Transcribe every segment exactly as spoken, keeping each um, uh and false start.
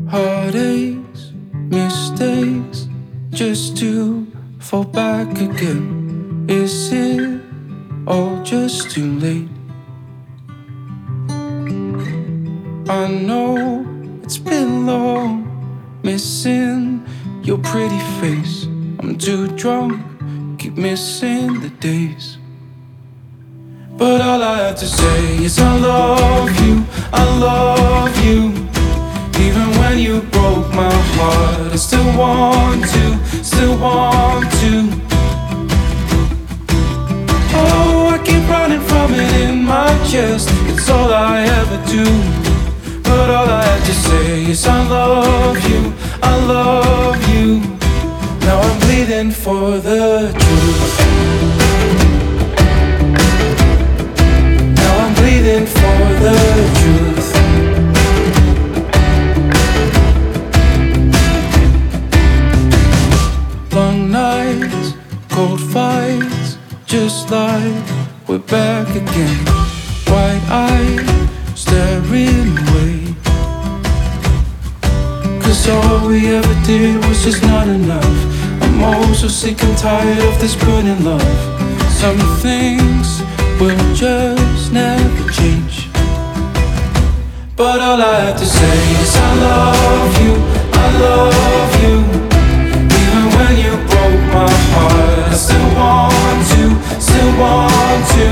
Heartaches, mistakes, just to fall back again. Is it all just too late? I know it's been long, missing your pretty face. I'm too drunk, keep missing the days. But all I have to say is I love you, I love you. Even when you broke my heart, I still want to, still want to. Oh, I keep running from it in my chest, it's all I ever do. But all I have to say is I love you, I love you. Now I'm bleeding for the truth. Now I'm bleeding for the truth. Long nights, cold fights, just like we're back again. Wide eyed, staring away. Cause all we ever did was just not enough. I'm all so sick and tired of this burning love. Some things will just never change. But all I have to say is I love you, I love you. Even when you broke my heart, I still want to, still want to.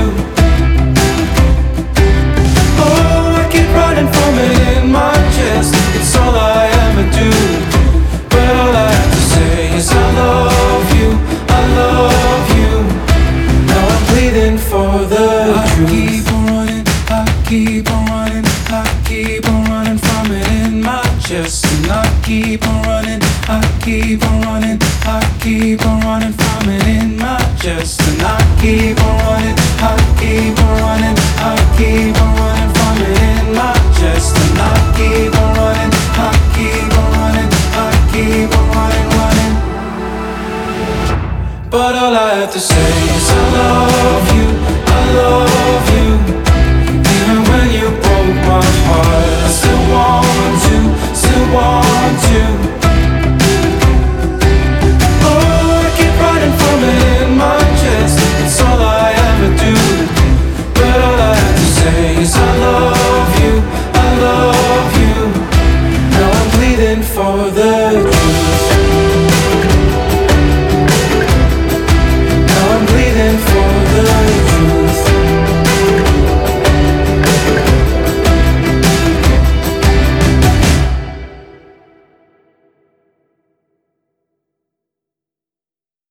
Oh, I keep running from it in my chest, it's all I ever do. But all I have to say is I love you, I love you. Now I'm bleeding for the truth. I keep on running, I keep on running, I keep on running from it in my chest. And I keep on running, I keep on running, I keep on running from it in my chest. And I keep on running, I keep on running, I keep on running from it in my chest. And I keep on running, I keep on running, I keep on running, running. But all I have to say